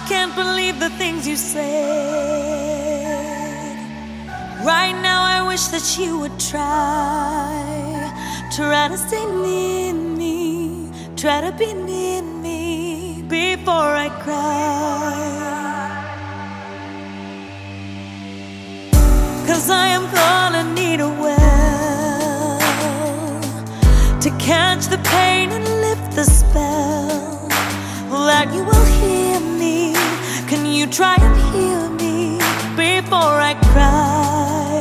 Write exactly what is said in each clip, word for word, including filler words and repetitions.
can't believe the things you said. Right now I wish that you would try, try to stay near me, try to be near me before I cry. 'Cause I am gonna need a well to catch the pain and lift the spell. That you will hear me. Can you try and hear me before I cry?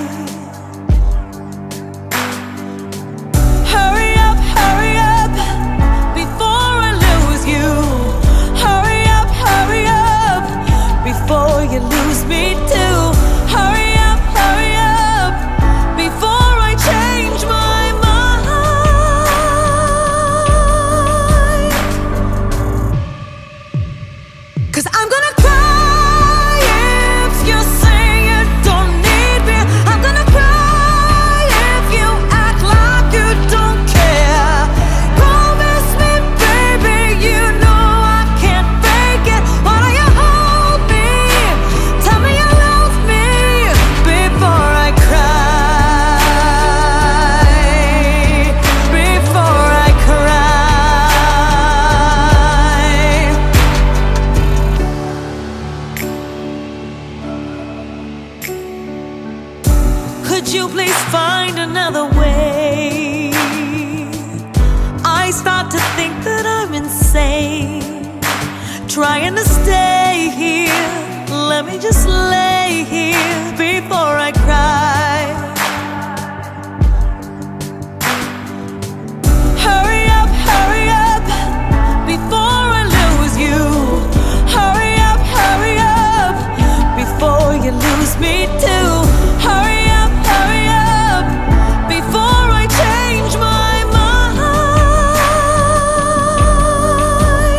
Hurry up, hurry up before I lose you. Hurry up, hurry up before you lose me too. Hurry up, hurry up before I change my mind. 'Cause I'm gonna cry if you say you don't need me. I'm gonna cry if you act like you don't care. Promise me, baby, you know I can't fake it. Why don't you hold me? Tell me you love me before I cry. Before I cry. Could you please find another way? I start to think that I'm insane, trying to stay here. Let me just lay here before I cry. Hurry up, hurry up before I lose you. Hurry up, hurry up before you lose me too. Hurry up, hurry up before I change my mind.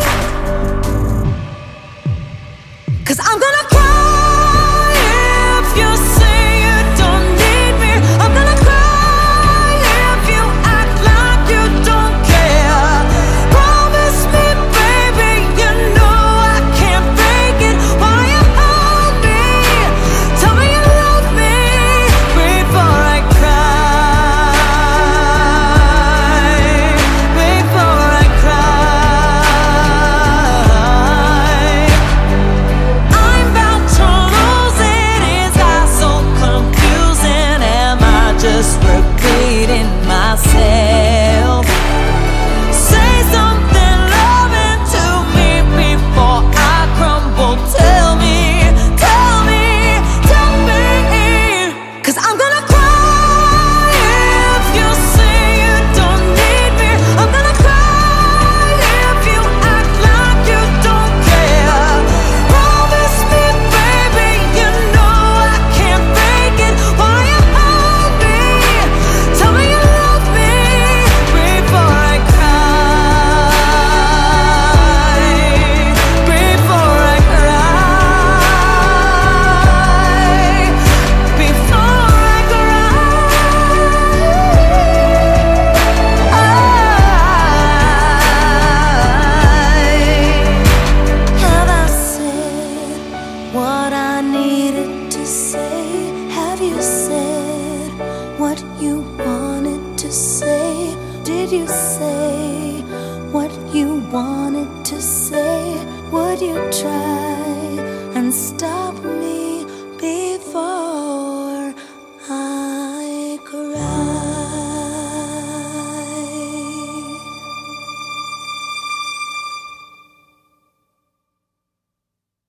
'Cause I'm gonna cry if you say you don't need me. I'm gonna cry if you act like you don't care. Promise me, baby, you know I can't fake it. Why you hold me? Tell me you love me before I cry. Before I cry. I'm about to lose it. Is that so confusing? Am I just repeating myself? Say something loving to me before I crumble. Tell me, tell me, tell me. 'Cause I'm gonna cry if you say you don't need me. I'm gonna cry if you act like you don't care. Promise me, baby, you know I can't fake it. Why you hold me? Tell me you love me before I cry. Before I cry. Before I cry. Have I said what I needed to say? Have you said what you wanted to say? Did you say what you wanted to say? Would you try and stop?